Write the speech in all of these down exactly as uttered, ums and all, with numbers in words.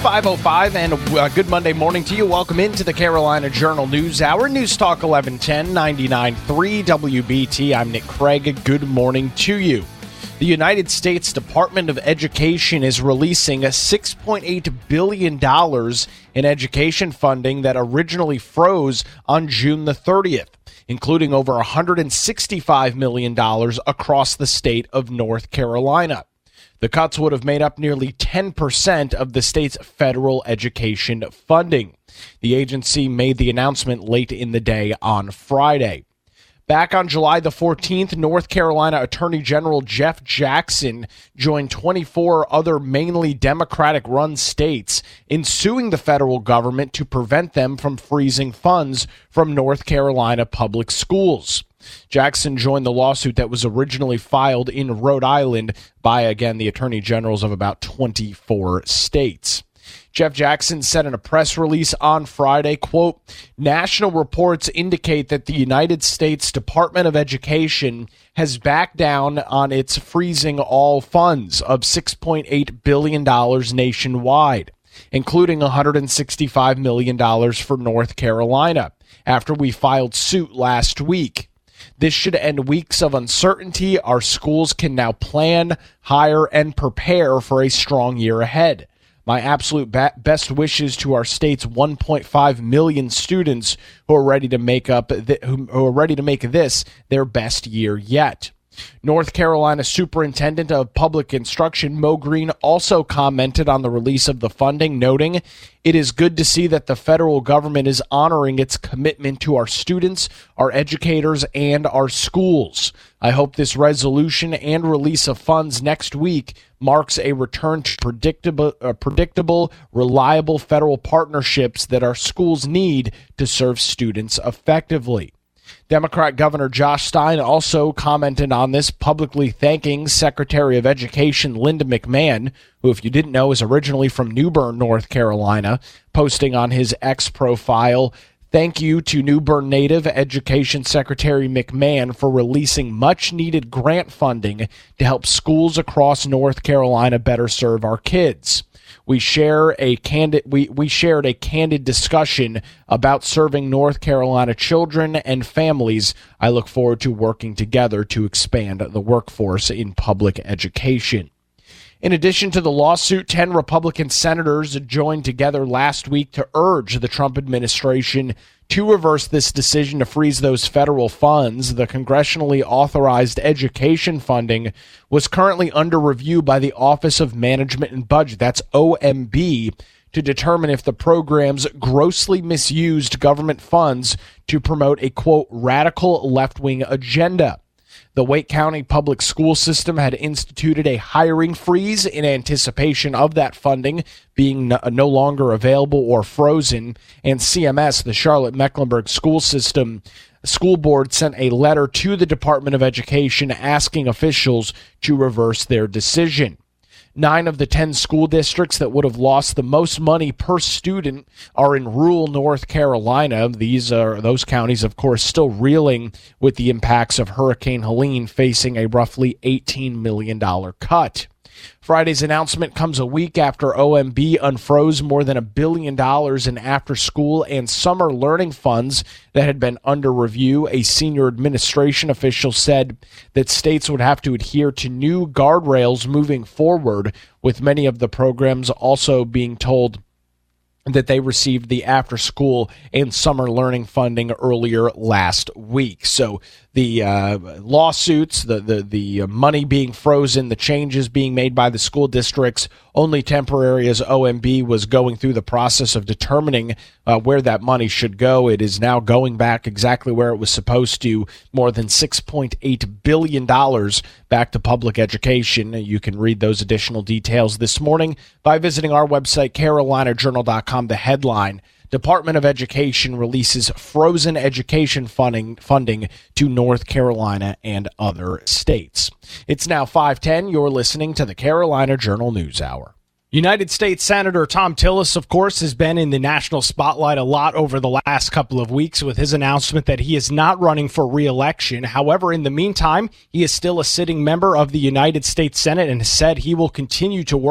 five oh five, and a good Monday morning to you. Welcome into the Carolina Journal News Hour. News Talk eleven ten, ninety-nine point three W B T. I'm Nick Craig. Good morning to you. The United States Department of Education is releasing a six point eight billion dollars in education funding that originally froze on June the thirtieth, including over one hundred sixty-five million dollars across the state of North Carolina. The cuts would have made up nearly ten percent of the state's federal education funding. The agency made the announcement late in the day on Friday. Back on July the fourteenth, North Carolina Attorney General Jeff Jackson joined twenty-four other mainly Democratic-run states in suing the federal government to prevent them from freezing funds from North Carolina public schools. Jackson joined the lawsuit that was originally filed in Rhode Island by, again, the attorney generals of about twenty-four states. Jeff Jackson said in a press release on Friday, quote, "National reports indicate that the United States Department of Education has backed down on its freezing all funds of six point eight billion dollars nationwide, including one hundred sixty-five million dollars for North Carolina, after we filed suit last week. This should end weeks of uncertainty. Our schools can now plan, hire, and prepare for a strong year ahead. My absolute ba- best wishes to our state's one point five million students who are ready to make up th- who are ready to make this their best year yet." North Carolina Superintendent of Public Instruction Mo Green also commented on the release of the funding, noting, "It is good to see that the federal government is honoring its commitment to our students, our educators, and our schools. I hope this resolution and release of funds next week marks a return to predictable, uh, predictable, reliable federal partnerships that our schools need to serve students effectively." Democrat Governor Josh Stein also commented on this, publicly thanking Secretary of Education Linda McMahon, who, if you didn't know, is originally from New Bern, North Carolina, posting on his X profile, "Thank you to New Bern native Education Secretary McMahon for releasing much-needed grant funding to help schools across North Carolina better serve our kids. We share a candid we, we shared a candid discussion about serving North Carolina children and families. I look forward to working together to expand the workforce in public education." In addition to the lawsuit, ten Republican senators joined together last week to urge the Trump administration to reverse this decision to freeze those federal funds. The congressionally authorized education funding was currently under review by the Office of Management and Budget, that's O M B, to determine if the programs grossly misused government funds to promote a, quote, radical left-wing agenda. The Wake County Public School System had instituted a hiring freeze in anticipation of that funding being no, no longer available or frozen, and C M S, the Charlotte-Mecklenburg School System School Board, sent a letter to the Department of Education asking officials to reverse their decision. Nine of the ten school districts that would have lost the most money per student are in rural North Carolina. These are those counties, of course, still reeling with the impacts of Hurricane Helene, facing a roughly eighteen million dollars cut. Friday's announcement comes a week after O M B unfroze more than a billion dollars in after-school and summer learning funds that had been under review. A senior administration official said that states would have to adhere to new guardrails moving forward, with many of the programs also being told that they received the after-school and summer learning funding earlier last week. So the uh, lawsuits, the, the, the money being frozen, the changes being made by the school districts, only temporary, as O M B was going through the process of determining uh, where that money should go. It is now going back exactly where it was supposed to, more than six point eight billion dollars back to public education. You can read those additional details this morning by visiting our website, carolina journal dot com. The headline, Department of Education releases frozen education funding funding to North Carolina and other states. It's now five ten. You're listening to the Carolina Journal News Hour. United States Senator Thom Tillis, of course, has been in the national spotlight a lot over the last couple of weeks with his announcement that he is not running for re-election. However, in the meantime, he is still a sitting member of the United States Senate and has said he will continue to work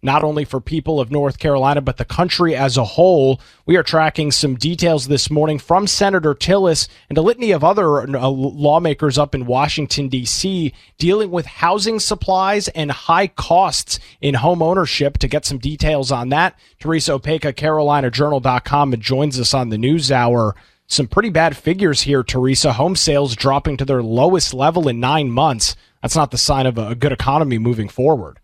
not only for people of North Carolina, but the country as a whole. We are tracking some details this morning from Senator Tillis and a litany of other uh, lawmakers up in Washington, D C, dealing with housing supplies and high costs in home ownership. To get some details on that, Teresa Opeka, Carolina Journal dot com, joins us on the News Hour. Some pretty bad figures here, Teresa. Home sales dropping to their lowest level in nine months. That's not the sign of a good economy moving forward.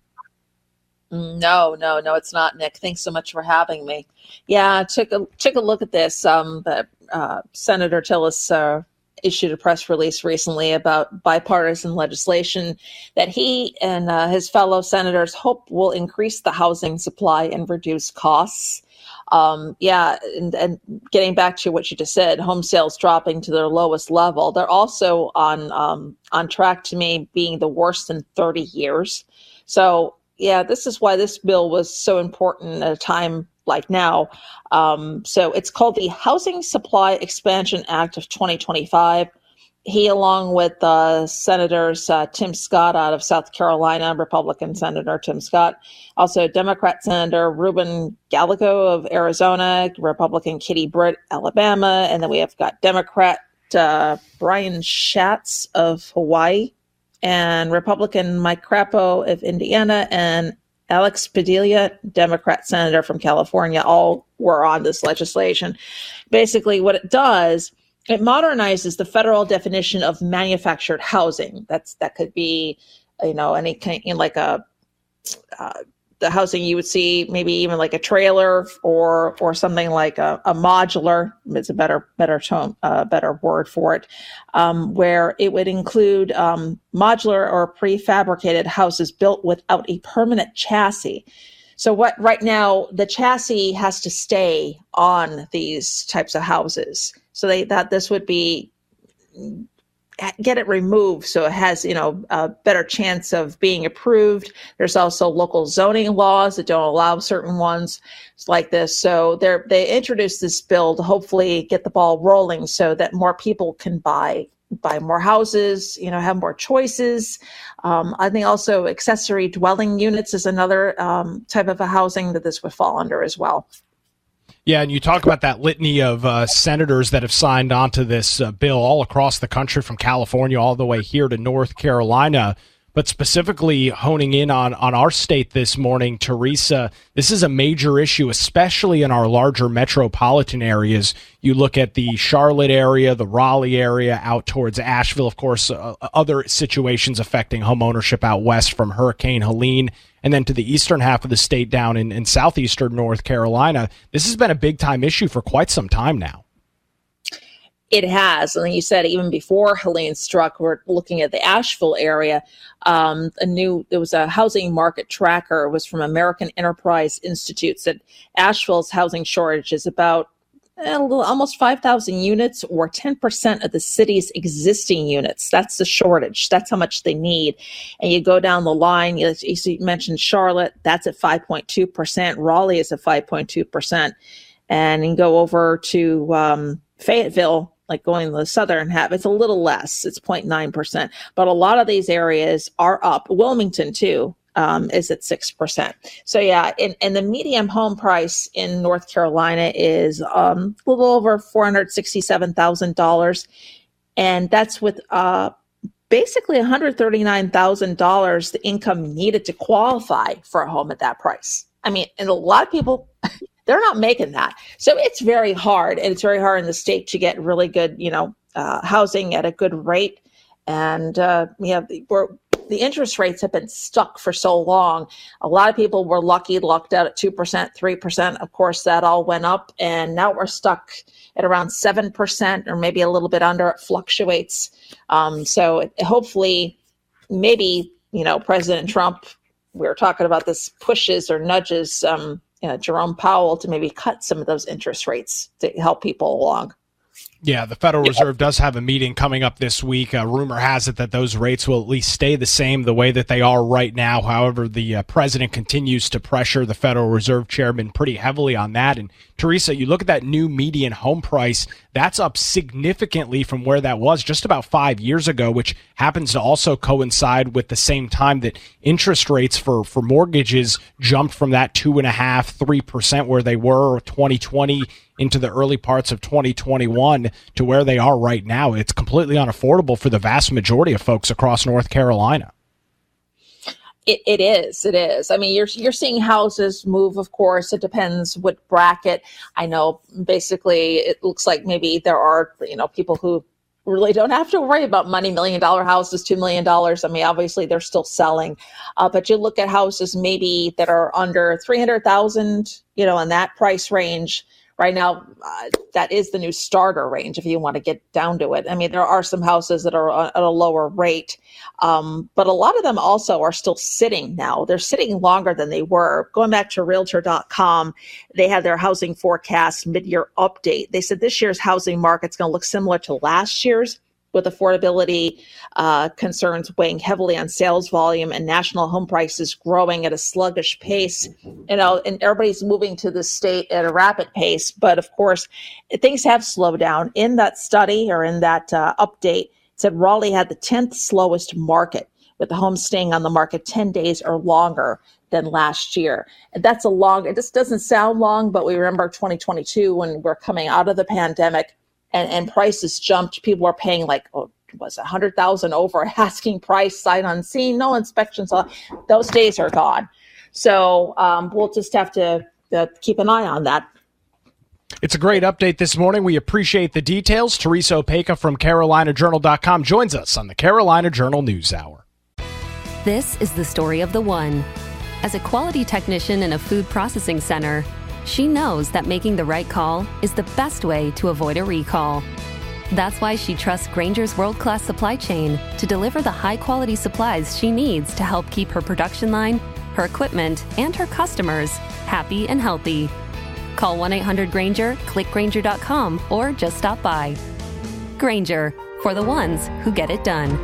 No, no, no, it's not, Nick. Thanks so much for having me. Yeah, I took a, took a look at this. Um, but, uh, Senator Tillis uh, issued a press release recently about bipartisan legislation that he and uh, his fellow senators hope will increase the housing supply and reduce costs. Um, yeah, and, and getting back to what you just said, home sales dropping to their lowest level. They're also on um, on track to me being the worst in thirty years. So, yeah, this is why this bill was so important at a time like now. Um, so it's called the Housing Supply Expansion Act of twenty twenty-five. He, along with uh, Senators uh, Tim Scott out of South Carolina, Republican Senator Tim Scott, also Democrat Senator Ruben Gallego of Arizona, Republican Kitty Britt, Alabama, and then we have got Democrat uh, Brian Schatz of Hawaii, and Republican Mike Crapo of Indiana, and Alex Padilla, Democrat Senator from California, all were on this legislation. Basically, what it does, it modernizes the federal definition of manufactured housing. That's that could be, you know, any kind, you know, like a uh, the housing you would see, maybe even like a trailer or or something like a, a modular. It's a better better tone, uh, better word for it, um, where it would include um, modular or prefabricated houses built without a permanent chassis. So what right now the chassis has to stay on these types of houses. So they that this would be get it removed so it has, you know, a better chance of being approved. There's also local zoning laws that don't allow certain ones like this. So they're they introduced this bill to hopefully get the ball rolling so that more people can buy buy more houses, you know, have more choices. Um, I think also accessory dwelling units is another um, type of a housing that this would fall under as well. Yeah, and you talk about that litany of uh, senators that have signed onto this uh, bill all across the country, from California all the way here to North Carolina. But specifically honing in on, on our state this morning, Teresa, this is a major issue, especially in our larger metropolitan areas. You look at the Charlotte area, the Raleigh area, out towards Asheville, of course, uh, other situations affecting home ownership out west from Hurricane Helene, and then to the eastern half of the state down in, in southeastern North Carolina. This has been a big-time issue for quite some time now. It has. And you said even before Helene struck, we're looking at the Asheville area. Um, a new, there was a housing market tracker. It was from American Enterprise Institute, said Asheville's housing shortage is about a little, almost five thousand units, or ten percent of the city's existing units. That's the shortage. That's how much they need. And you go down the line, you, you mentioned Charlotte, that's at five point two percent. Raleigh is at five point two percent. And you go over to um, Fayetteville, like going to the southern half, it's a little less. It's zero point nine percent. But a lot of these areas are up. Wilmington, too, um, is at six percent. So, yeah, and, and the median home price in North Carolina is um, a little over four hundred sixty-seven thousand dollars. And that's with uh, basically one hundred thirty-nine thousand dollars the income needed to qualify for a home at that price. I mean, and a lot of people... they're not making that. So it's very hard. And it's very hard in the state to get really good, you know, uh, housing at a good rate. And, uh, yeah, we're, the interest rates have been stuck for so long. A lot of people were lucky, lucked out at two percent, three percent. Of course, that all went up. And now we're stuck at around seven percent or maybe a little bit under. It fluctuates. Um, so it, hopefully, maybe, you know, President Trump, we were talking about this, pushes or nudges um Uh, Jerome Powell to maybe cut some of those interest rates to help people along. Yeah, the Federal Reserve does have a meeting coming up this week. Uh, rumor has it that those rates will at least stay the same the way that they are right now. However, the uh, president continues to pressure the Federal Reserve chairman pretty heavily on that. And Teresa, you look at that new median home price, that's up significantly from where that was just about five years ago, which happens to also coincide with the same time that interest rates for, for mortgages jumped from that two and a half, three percent where they were twenty twenty into the early parts of twenty twenty-one to where they are right now. It's completely unaffordable for the vast majority of folks across North Carolina. It, it is. It is. I mean, you're you're seeing houses move, of course. It depends what bracket. I know basically it looks like maybe there are, you know, people who really don't have to worry about money, million dollar houses, two million dollars. I mean, obviously they're still selling. Uh, but you look at houses maybe that are under three hundred thousand, you know, in that price range. Right now, uh, that is the new starter range if you want to get down to it. I mean, there are some houses that are at a lower rate, um, but a lot of them also are still sitting now. They're sitting longer than they were. Going back to Realtor dot com, they had their housing forecast mid-year update. They said this year's housing market's going to look similar to last year's, with affordability uh, concerns weighing heavily on sales volume and national home prices growing at a sluggish pace. You know, and everybody's moving to the state at a rapid pace. But of course, things have slowed down. In that study or in that uh, update, it said Raleigh had the tenth slowest market, with the homes staying on the market ten days or longer than last year. And that's a long, it just doesn't sound long, but we remember twenty twenty-two when we're coming out of the pandemic. And, and prices jumped. People were paying like, oh, was a hundred thousand over asking price, sight unseen, no inspections. Those days are gone. So um, we'll just have to uh, keep an eye on that. It's a great update this morning. We appreciate the details. Teresa Opeka from Carolina Journal dot com joins us on the Carolina Journal News Hour. This is the story of the one. As a quality technician in a food processing center, she knows that making the right call is the best way to avoid a recall. That's why she trusts Grainger's world-class supply chain to deliver the high-quality supplies she needs to help keep her production line, her equipment, and her customers happy and healthy. Call one eight hundred Grainger, click Grainger dot com, or just stop by. Grainger, for the ones who get it done.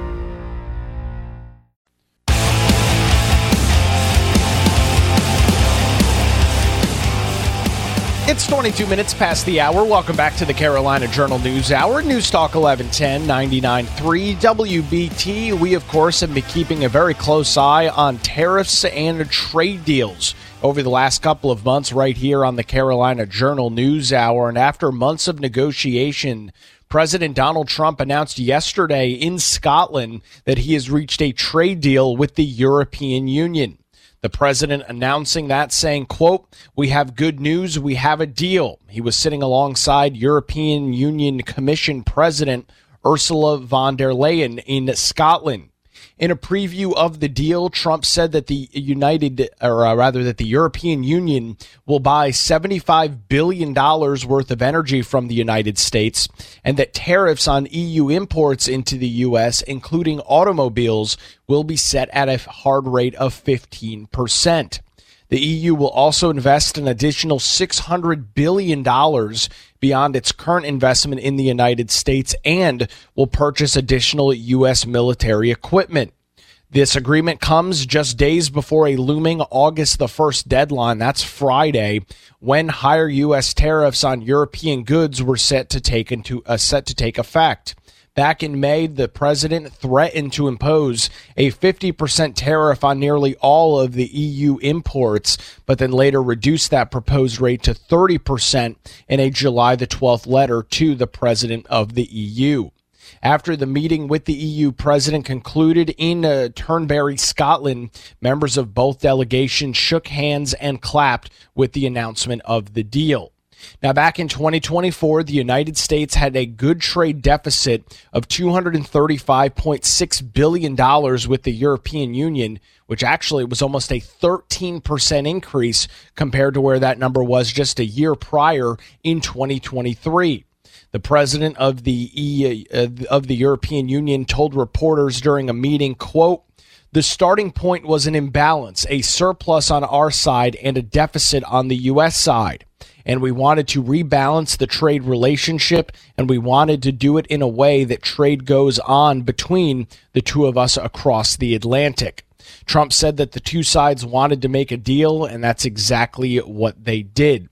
It's twenty-two minutes past the hour. Welcome back to the Carolina Journal News Hour. News Talk eleven ten, ninety-nine point three W B T. We, of course, have been keeping a very close eye on tariffs and trade deals over the last couple of months right here on the Carolina Journal News Hour. And after months of negotiation, President Donald Trump announced yesterday in Scotland that he has reached a trade deal with the European Union. The president announcing that, saying, quote, "We have good news. We have a deal." He was sitting alongside European Union Commission President Ursula von der Leyen in Scotland. In a preview of the deal, Trump said that the United, or uh, rather that the European Union will buy seventy-five billion dollars worth of energy from the United States, and that tariffs on E U imports into the U S, including automobiles, will be set at a hard rate of fifteen percent. The E U will also invest an additional six hundred billion dollars beyond its current investment in the United States and will purchase additional U S military equipment. This agreement comes just days before a looming August the first deadline, that's Friday, when higher U S tariffs on European goods were set to take into uh, set to take effect. Back in May, the president threatened to impose a fifty percent tariff on nearly all of the E U imports, but then later reduced that proposed rate to thirty percent in a July the twelfth letter to the president of the E U. After the meeting with the E U president concluded in uh, Turnberry, Scotland, members of both delegations shook hands and clapped with the announcement of the deal. Now, back in twenty twenty-four, the United States had a good trade deficit of two hundred thirty-five point six billion dollars with the European Union, which actually was almost a thirteen percent increase compared to where that number was just a year prior in twenty twenty-three. The president of the E U, uh, of the European Union told reporters during a meeting, quote, "The starting point was an imbalance, a surplus on our side and a deficit on the U S side. And we wanted to rebalance the trade relationship, and we wanted to do it in a way that trade goes on between the two of us across the Atlantic." Trump said that the two sides wanted to make a deal, and that's exactly what they did.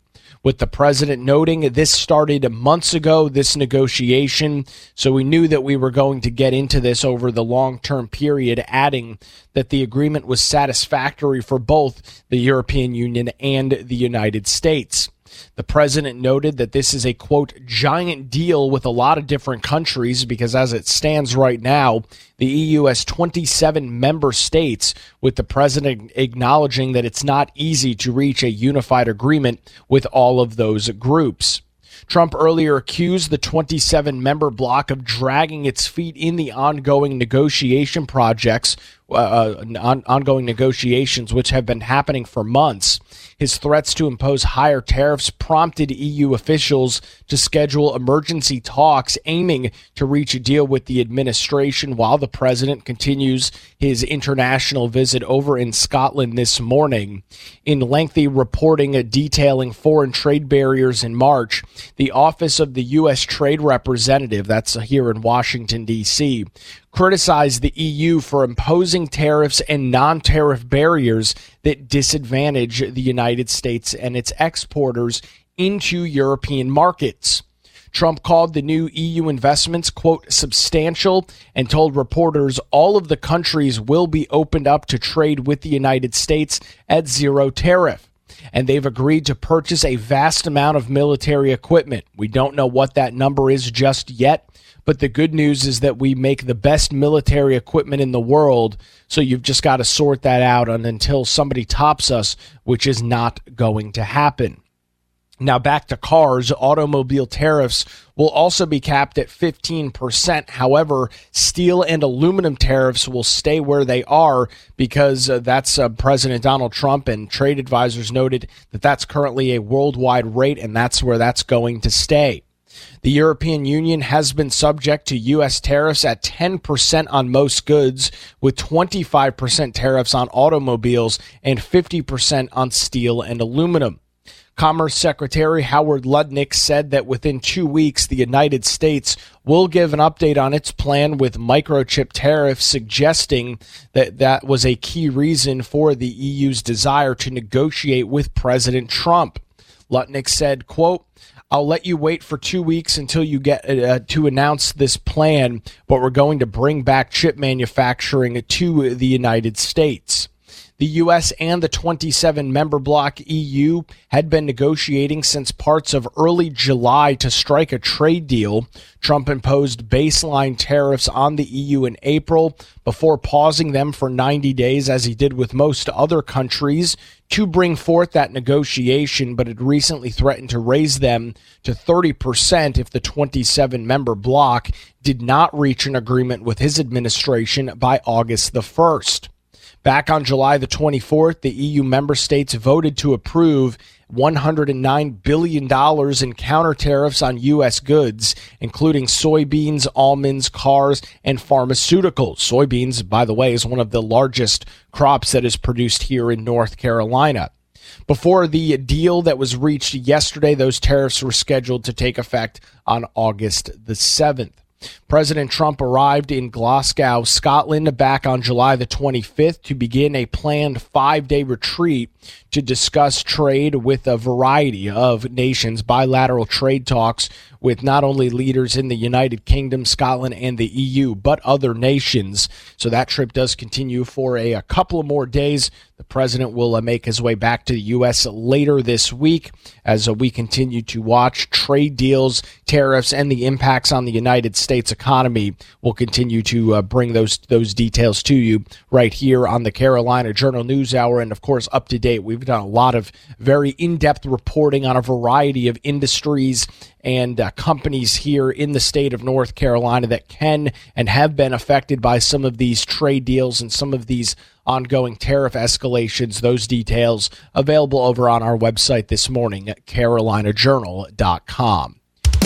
with the president noting this started months ago, this negotiation, so we knew that we were going to get into this over the long-term period, adding that the agreement was satisfactory for both the European Union and the United States. The president noted that this is a, quote, giant deal with a lot of different countries because as it stands right now, the E U has twenty-seven member states, with the president acknowledging that it's not easy to reach a unified agreement with all of those groups. Trump earlier accused the twenty-seven member bloc of dragging its feet in the ongoing negotiation projects, uh, on, ongoing negotiations, which have been happening for months. His threats to impose higher tariffs prompted E U officials to schedule emergency talks aiming to reach a deal with the administration while the president continues his international visit over in Scotland this morning. In lengthy reporting detailing foreign trade barriers in March, the Office of the U S Trade Representative, that's here in Washington, D C, criticized the E U for imposing tariffs and non-tariff barriers that disadvantage the United States and its exporters into European markets. Trump called the new E U investments, quote, substantial, and told reporters all of the countries will be opened up to trade with the United States at zero tariff. And they've agreed to purchase a vast amount of military equipment. We don't know what that number is just yet, but the good news is that we make the best military equipment in the world, so you've just got to sort that out and until somebody tops us, which is not going to happen. Now back to cars, automobile tariffs will also be capped at fifteen percent. However, steel and aluminum tariffs will stay where they are because uh, that's uh, President Donald Trump, and trade advisors noted that that's currently a worldwide rate and that's where that's going to stay. The European Union has been subject to U S tariffs at ten percent on most goods, with twenty-five percent tariffs on automobiles and fifty percent on steel and aluminum. Commerce Secretary Howard Lutnick said that within two weeks, the United States will give an update on its plan with microchip tariffs, suggesting that that was a key reason for the E U's desire to negotiate with President Trump. Lutnick said, quote, I'll let you wait for two weeks until you get uh, to announce this plan, but we're going to bring back chip manufacturing to the United States. The U S and the twenty-seven member bloc E U had been negotiating since parts of early July to strike a trade deal. Trump imposed baseline tariffs on the E U in April before pausing them for ninety days, as he did with most other countries, to bring forth that negotiation, but had recently threatened to raise them to thirty percent if the twenty-seven member bloc did not reach an agreement with his administration by August the first. Back on July the twenty-fourth, the E U member states voted to approve one hundred nine billion dollars in counter tariffs on U S goods, including soybeans, almonds, cars, and pharmaceuticals. Soybeans, by the way, is one of the largest crops that is produced here in North Carolina. Before the deal that was reached yesterday, those tariffs were scheduled to take effect on August the seventh. President Trump arrived in Glasgow, Scotland, back on July the twenty-fifth to begin a planned five-day retreat to discuss trade with a variety of nations, bilateral trade talks with not only leaders in the United Kingdom, Scotland, and the E U, but other nations. So that trip does continue for a, a couple of more days. The president will uh, make his way back to the U S later this week as uh, we continue to watch trade deals, tariffs, and the impacts on the United States economy. We'll continue to uh, bring those those details to you right here on the Carolina Journal News Hour, and of course up to date. We've done a lot of very in-depth reporting on a variety of industries and uh, companies here in the state of North Carolina that can and have been affected by some of these trade deals and some of these ongoing tariff escalations. Those details available over on our website this morning at carolina journal dot com.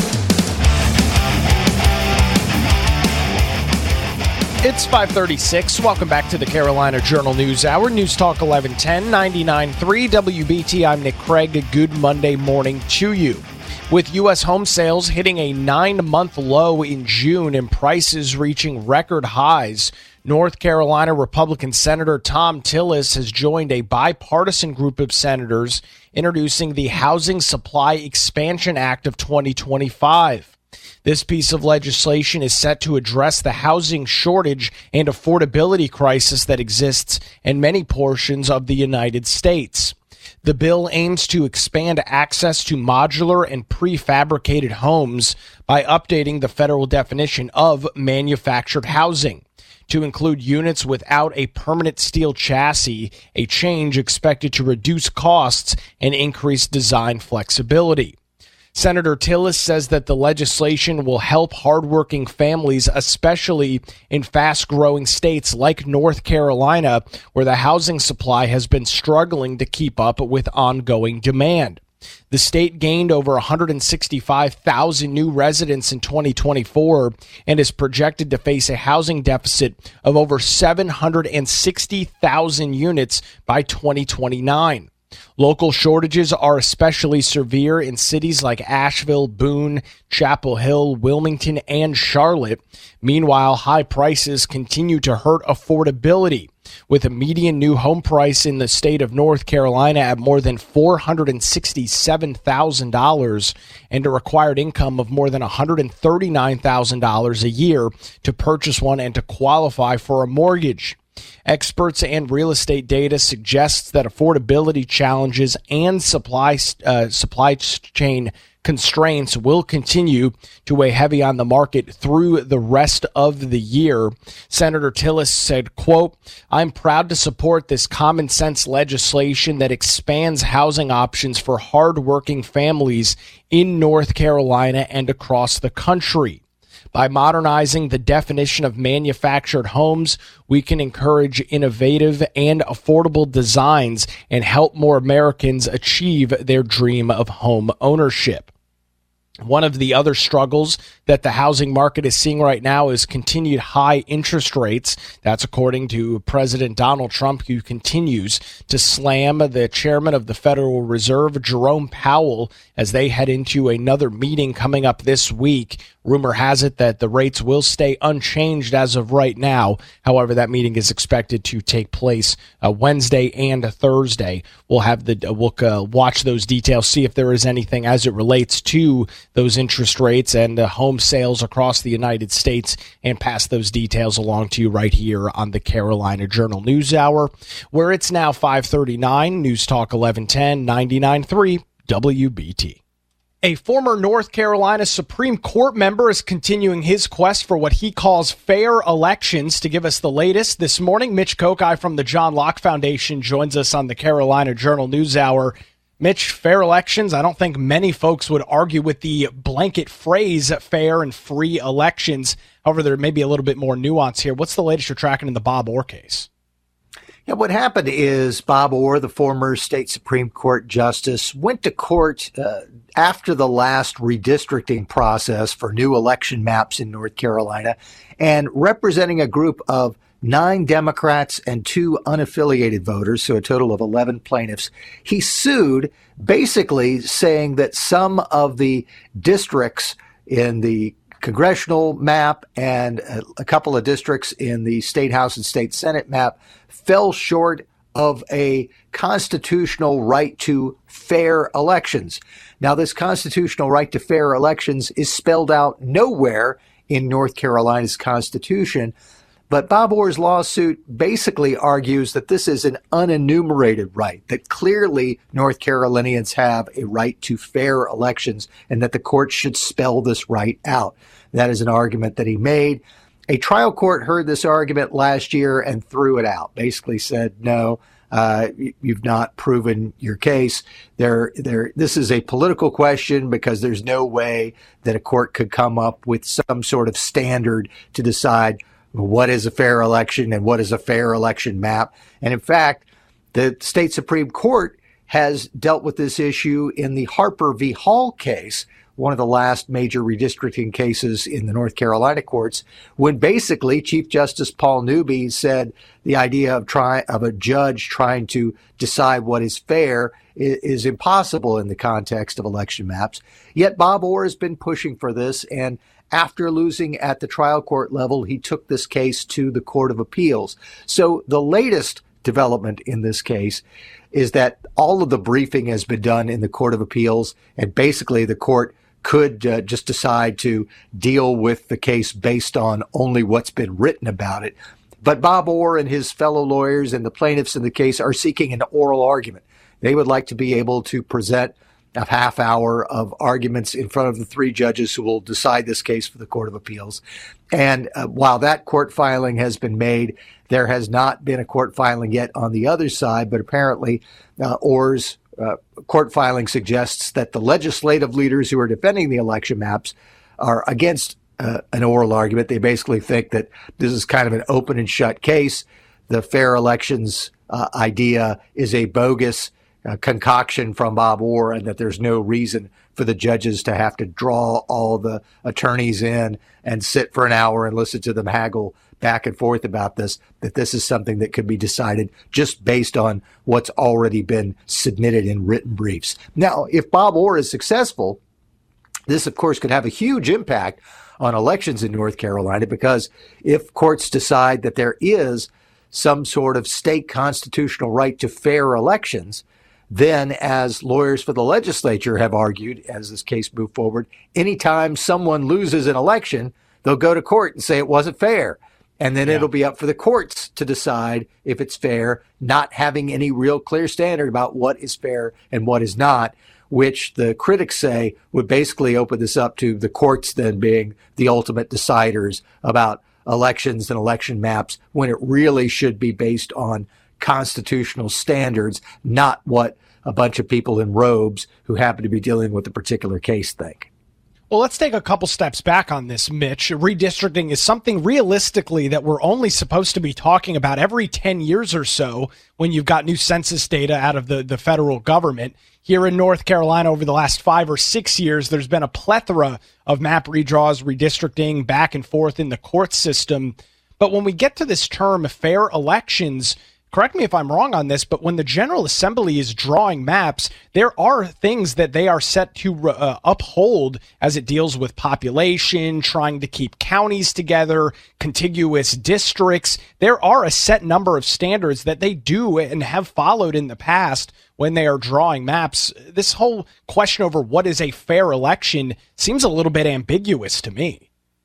It's five thirty-six. Welcome back to the Carolina Journal News Hour. News Talk eleven ten, ninety-nine point three W B T. I'm Nick Craig. Good Monday morning to you. With U S home sales hitting a nine-month low in June and prices reaching record highs, North Carolina Republican Senator Thom Tillis has joined a bipartisan group of senators introducing the Housing Supply Expansion Act of twenty twenty-five. This piece of legislation is set to address the housing shortage and affordability crisis that exists in many portions of the United States. The bill aims to expand access to modular and prefabricated homes by updating the federal definition of manufactured housing to include units without a permanent steel chassis, a change expected to reduce costs and increase design flexibility. Senator Tillis says that the legislation will help hardworking families, especially in fast-growing states like North Carolina, where the housing supply has been struggling to keep up with ongoing demand. The state gained over one hundred sixty-five thousand new residents in twenty twenty-four and is projected to face a housing deficit of over seven hundred sixty thousand units by twenty twenty-nine. Local shortages are especially severe in cities like Asheville, Boone, Chapel Hill, Wilmington, and Charlotte. Meanwhile, high prices continue to hurt affordability, with a median new home price in the state of North Carolina at more than four hundred sixty-seven thousand dollars and a required income of more than one hundred thirty-nine thousand dollars a year to purchase one and to qualify for a mortgage. Experts and real estate data suggests that affordability challenges and supply uh, supply chain constraints will continue to weigh heavy on the market through the rest of the year. Senator Tillis said, quote, "I'm proud to support this common sense legislation that expands housing options for hardworking families in North Carolina and across the country. By modernizing the definition of manufactured homes, we can encourage innovative and affordable designs and help more Americans achieve their dream of home ownership." One of the other struggles that the housing market is seeing right now is continued high interest rates. That's according to President Donald Trump, who continues to slam the chairman of the Federal Reserve, Jerome Powell, as they head into another meeting coming up this week. Rumor has it that the rates will stay unchanged as of right now. However, that meeting is expected to take place uh, Wednesday and Thursday. We'll have the uh, we'll uh, watch those details, see if there is anything as it relates to those interest rates and uh, home sales across the United States, and pass those details along to you right here on the Carolina Journal News Hour, where it's now five thirty-nine. News Talk eleven ten, ninety-nine point three W B T. A former North Carolina Supreme Court member is continuing his quest for what he calls fair elections. To give us the latest this morning, Mitch Kokai from the John Locke Foundation joins us on the Carolina Journal News Hour. Mitch, fair elections, I don't think many folks would argue with the blanket phrase fair and free elections. However, there may be a little bit more nuance here. What's the latest you're tracking in the Bob Orr case? Yeah, what happened is Bob Orr, the former state Supreme Court justice, went to court uh, after the last redistricting process for new election maps in North Carolina, and representing a group of nine Democrats and two unaffiliated voters, so a total of eleven plaintiffs, he sued, basically saying that some of the districts in the congressional map and a couple of districts in the state house and state senate map fell short of a constitutional right to fair elections. Now, this constitutional right to fair elections is spelled out nowhere in North Carolina's Constitution, but Bob Orr's lawsuit basically argues that this is an unenumerated right, that clearly North Carolinians have a right to fair elections and that the court should spell this right out. That is an argument that he made. A trial court heard this argument last year and threw it out, basically said, no, uh, you've not proven your case. There, there, this is a political question because there's no way that a court could come up with some sort of standard to decide what is a fair election and what is a fair election map. And in fact, the state Supreme Court has dealt with this issue in the Harper v. Hall case, one of the last major redistricting cases in the North Carolina courts, when basically Chief Justice Paul Newby said the idea of try, of a judge trying to decide what is fair is, is impossible in the context of election maps. Yet Bob Orr has been pushing for this, and after losing at the trial court level, he took this case to the Court of Appeals. So the latest development in this case is that all of the briefing has been done in the Court of Appeals, and basically the court could uh, just decide to deal with the case based on only what's been written about it. But Bob Orr and his fellow lawyers and the plaintiffs in the case are seeking an oral argument. They would like to be able to present a half hour of arguments in front of the three judges who will decide this case for the Court of Appeals. And uh, while that court filing has been made, there has not been a court filing yet on the other side, but apparently uh, Orr's uh, court filing suggests that the legislative leaders who are defending the election maps are against uh, an oral argument. They basically think that this is kind of an open and shut case. The fair elections uh, idea is a bogus Uh, concoction from Bob Orr, and that there's no reason for the judges to have to draw all the attorneys in and sit for an hour and listen to them haggle back and forth about this, that this is something that could be decided just based on what's already been submitted in written briefs. Now, if Bob Orr is successful, this, of course, could have a huge impact on elections in North Carolina, because if courts decide that there is some sort of state constitutional right to fair elections, then, as lawyers for the legislature have argued, as this case moved forward, anytime someone loses an election, they'll go to court and say it wasn't fair. And then yeah. it'll be up for the courts to decide if it's fair, not having any real clear standard about what is fair and what is not, which the critics say would basically open this up to the courts then being the ultimate deciders about elections and election maps, when it really should be based on constitutional standards, not what a bunch of people in robes who happen to be dealing with a particular case think. Well, let's take a couple steps back on this, Mitch. Redistricting is something realistically that we're only supposed to be talking about every ten years or so when you've got new census data out of the, the federal government. Here in North Carolina, over the last five or six years, there's been a plethora of map redraws, redistricting, back and forth in the court system. But when we get to this term, fair elections, correct me if I'm wrong on this, but when the General Assembly is drawing maps, there are things that they are set to uh, uphold as it deals with population, trying to keep counties together, contiguous districts. There are a set number of standards that they do and have followed in the past when they are drawing maps. This whole question over what is a fair election seems a little bit ambiguous to me.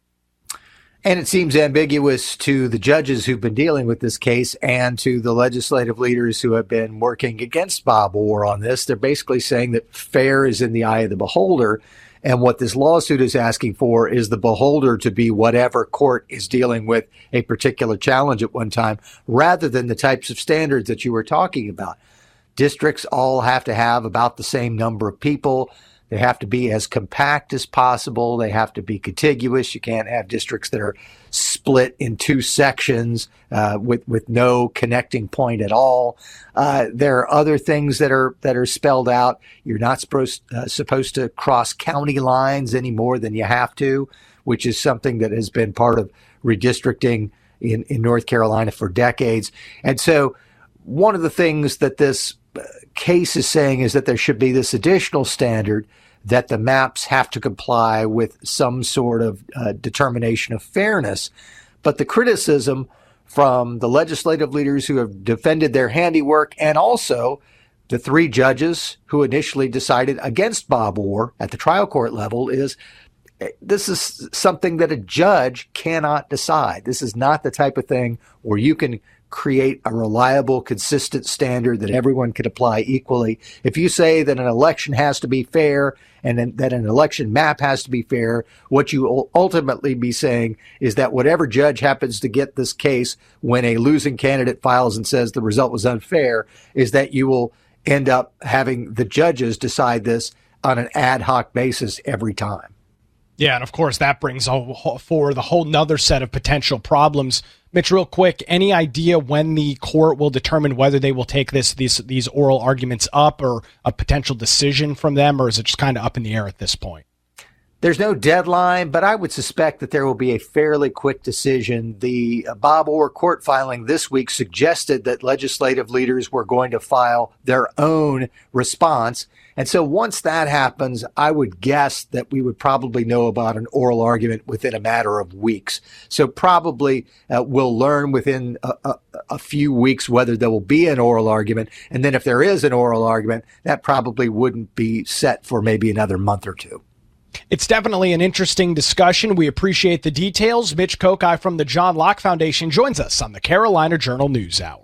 And it seems ambiguous to the judges who've been dealing with this case and to the legislative leaders who have been working against Bob Orr on this. They're basically saying that fair is in the eye of the beholder. And what this lawsuit is asking for is the beholder to be whatever court is dealing with a particular challenge at one time, rather than the types of standards that you were talking about. Districts all have to have about the same number of people. They have to be as compact as possible. They have to be contiguous. You can't have districts that are split in two sections uh, with with no connecting point at all. Uh, there are other things that are that are spelled out. You're not supposed uh, supposed to cross county lines any more than you have to, which is something that has been part of redistricting in, in North Carolina for decades. And so one of the things that this case is saying is that there should be this additional standard that the maps have to comply with some sort of uh, determination of fairness. But the criticism from the legislative leaders who have defended their handiwork, and also the three judges who initially decided against Bob Orr at the trial court level, is this is something that a judge cannot decide. This is not the type of thing where you can create a reliable, consistent standard that everyone can apply equally. If you say that an election has to be fair and then that an election map has to be fair, what you will ultimately be saying is that whatever judge happens to get this case when a losing candidate files and says the result was unfair, is that you will end up having the judges decide this on an ad hoc basis every time. Yeah, and of course that brings forward the whole nother set of potential problems. Mitch, real quick, any idea when the court will determine whether they will take this these these oral arguments up, or a potential decision from them, or is it just kind of up in the air at this point? There's no deadline, but I would suspect that there will be a fairly quick decision. The uh, Bob Orr court filing this week suggested that legislative leaders were going to file their own response. And so once that happens, I would guess that we would probably know about an oral argument within a matter of weeks. So probably uh, we'll learn within a, a, a few weeks whether there will be an oral argument. And then if there is an oral argument, that probably wouldn't be set for maybe another month or two. It's definitely an interesting discussion. We appreciate the details. Mitch Kokai from the John Locke Foundation joins us on the Carolina Journal News Hour.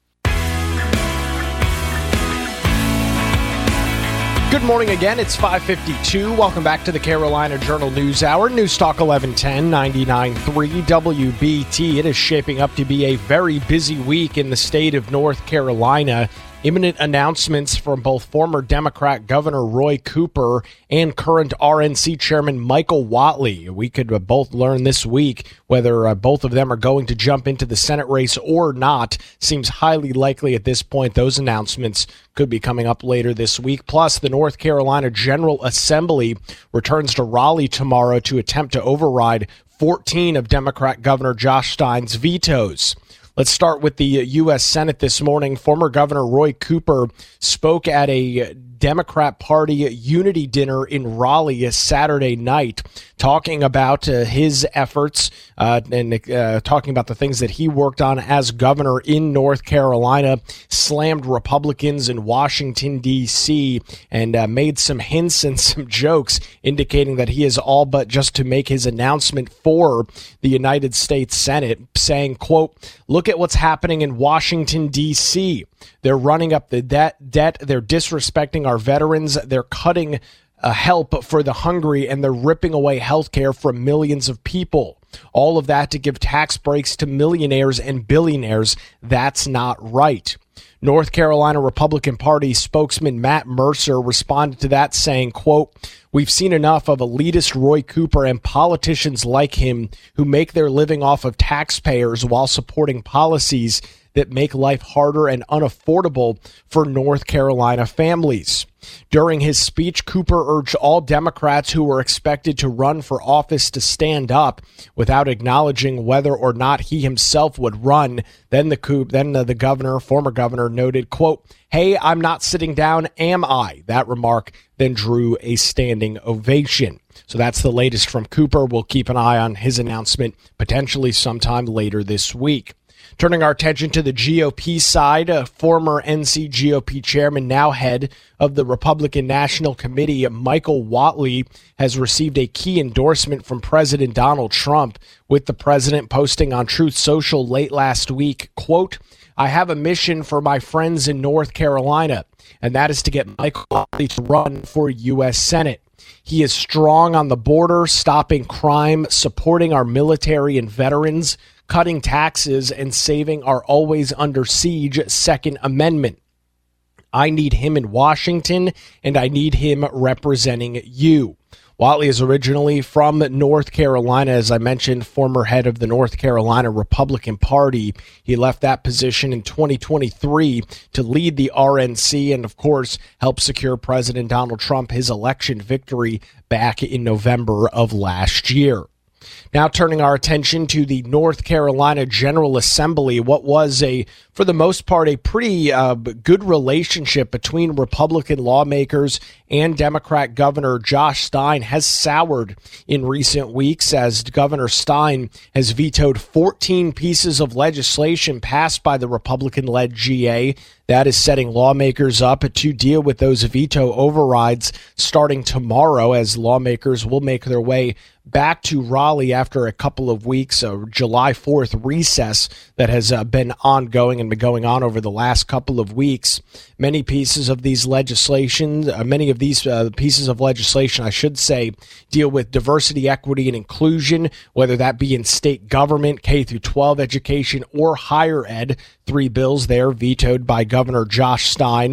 Good morning again. It's five fifty-two. Welcome back to the Carolina Journal News Hour. News Talk eleven ten, ninety-nine point three W B T. It is shaping up to be a very busy week in the state of North Carolina. Imminent announcements from both former Democrat Governor Roy Cooper and current R N C Chairman Michael Whatley. We could uh, both learn this week whether uh, both of them are going to jump into the Senate race or not. Seems highly likely at this point. Those announcements could be coming up later this week. Plus, the North Carolina General Assembly returns to Raleigh tomorrow to attempt to override fourteen of Democrat Governor Josh Stein's vetoes. Let's start with the U S Senate this morning. Former Governor Roy Cooper spoke at a Democrat Party unity dinner in Raleigh Saturday night, talking about uh, his efforts uh, and uh, talking about the things that he worked on as governor in North Carolina, slammed Republicans in Washington, D C, and uh, made some hints and some jokes indicating that he is all but just to make his announcement for the United States Senate, saying, quote, "Look at what's happening in Washington, D C. They're running up the debt, debt. They're disrespecting our veterans. They're cutting uh, help for the hungry, and they're ripping away health care from millions of people. All of that to give tax breaks to millionaires and billionaires. That's not right." North Carolina Republican Party spokesman Matt Mercer responded to that saying, quote, "We've seen enough of elitist Roy Cooper and politicians like him who make their living off of taxpayers while supporting policies that make life harder and unaffordable for North Carolina families." During his speech, Cooper urged all Democrats who were expected to run for office to stand up without acknowledging whether or not he himself would run. Then the coup, then the governor, former governor, noted, quote, "Hey, I'm not sitting down, am I?" That remark then drew a standing ovation. So that's the latest from Cooper. We'll keep an eye on his announcement potentially sometime later this week. Turning our attention to the G O P side, a former N C G O P chairman, now head of the Republican National Committee, Michael Whatley, has received a key endorsement from President Donald Trump, with the president posting on Truth Social late last week, quote, "I have a mission for my friends in North Carolina, and that is to get Michael Whatley to run for U S Senate. He is strong on the border, stopping crime, supporting our military and veterans, cutting taxes, and saving our always under siege Second Amendment. I need him in Washington, and I need him representing you." Whatley is originally from North Carolina, as I mentioned, former head of the North Carolina Republican Party. He left that position in twenty twenty-three to lead the R N C and, of course, help secure President Donald Trump his election victory back in November of last year. Now turning our attention to the North Carolina General Assembly, what was a, for the most part, a pretty uh, good relationship between Republican lawmakers and Democrat Governor Josh Stein has soured in recent weeks, as Governor Stein has vetoed fourteen pieces of legislation passed by the Republican-led G A. That is setting lawmakers up to deal with those veto overrides starting tomorrow, as lawmakers will make their way back to Raleigh after a couple of weeks, a July fourth recess that has uh, been ongoing and been going on over the last couple of weeks. Many pieces of these legislation, uh, many of these uh, pieces of legislation, I should say, deal with diversity, equity, and inclusion, whether that be in state government, K through twelve education, or higher ed. Three bills there vetoed by Governor Josh Stein.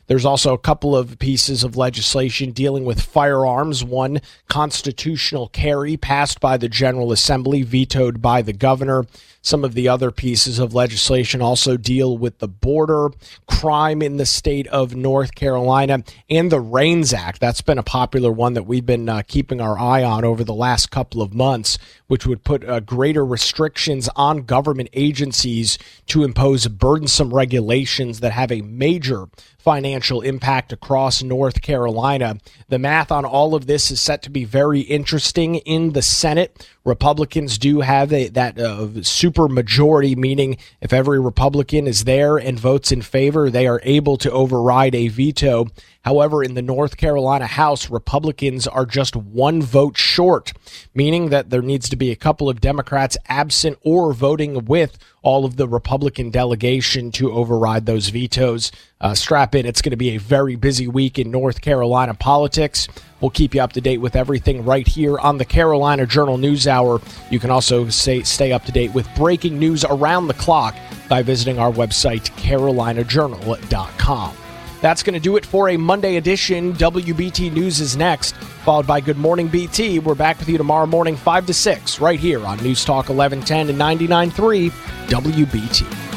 There's also a couple of pieces of legislation dealing with firearms. One, constitutional carry, passed by the General Assembly, vetoed by the governor. Some of the other pieces of legislation also deal with the border, crime in the state of North Carolina, and the REINS Act. That's been a popular one that we've been uh, keeping our eye on over the last couple of months, which would put uh, greater restrictions on government agencies to impose burdensome regulations that have a major financial impact across North Carolina. The math on all of this is set to be very interesting in the Senate. Republicans do have a, that uh, super majority, meaning if every Republican is there and votes in favor, they are able to override a veto. However, in the North Carolina House, Republicans are just one vote short, meaning that there needs to be a couple of Democrats absent or voting with all of the Republican delegation to override those vetoes. Uh, strap in. It's going to be a very busy week in North Carolina politics. We'll keep you up to date with everything right here on the Carolina Journal News Hour. You can also say, stay up to date with breaking news around the clock by visiting our website, carolina journal dot com. That's going to do it for a Monday edition. W B T News is next, followed by Good Morning B T. We're back with you tomorrow morning, five to six, right here on News Talk eleven ten and ninety-nine point three W B T.